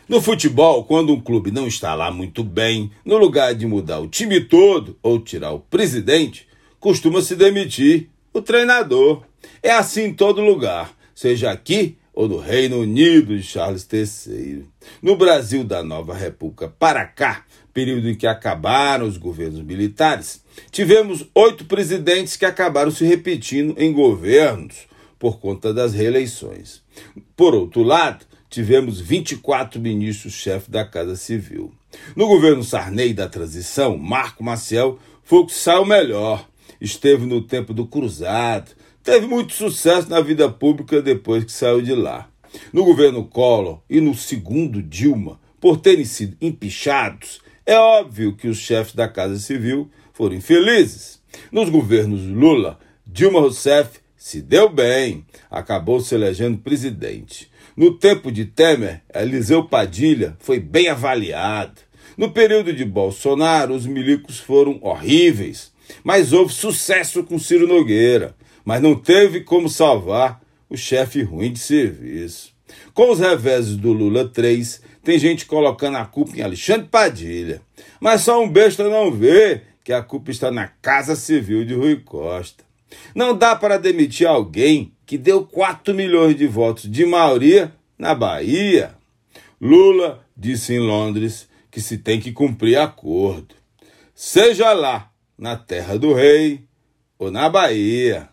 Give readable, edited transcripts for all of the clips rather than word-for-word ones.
No futebol, quando um clube não está lá muito bem, no lugar de mudar o time todo ou tirar o presidente, costuma se demitir o treinador. É assim em todo lugar, seja aqui ou no Reino Unido de Charles III. No Brasil da Nova República para cá, período em que acabaram os governos militares, tivemos 8 presidentes que acabaram se repetindo em governos por conta das reeleições. Por outro lado, tivemos 24 ministros-chefes da Casa Civil. No governo Sarney da transição, Marco Maciel foi o que saiu melhor. Esteve no tempo do Cruzado, teve muito sucesso na vida pública depois que saiu de lá. No governo Collor e no segundo Dilma, por terem sido empichados, é óbvio que os chefes da Casa Civil foram infelizes. Nos governos Lula, Dilma Rousseff se deu bem, acabou se elegendo presidente. No tempo de Temer, Eliseu Padilha foi bem avaliado. No período de Bolsonaro, os milicos foram horríveis, mas houve sucesso com Ciro Nogueira, mas não teve como salvar o chefe ruim de serviço. Com os reveses do Lula 3, tem gente colocando a culpa em Alexandre Padilha, mas só um besta não vê que a culpa está na Casa Civil de Rui Costa. Não dá para demitir alguém que deu 4 milhões de votos de maioria na Bahia. Lula disse em Londres que se tem que cumprir acordo, seja lá na terra do rei ou na Bahia.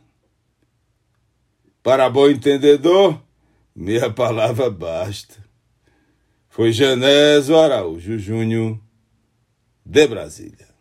Para bom entendedor, meia palavra basta. Foi Genésio Araújo Júnior, de Brasília.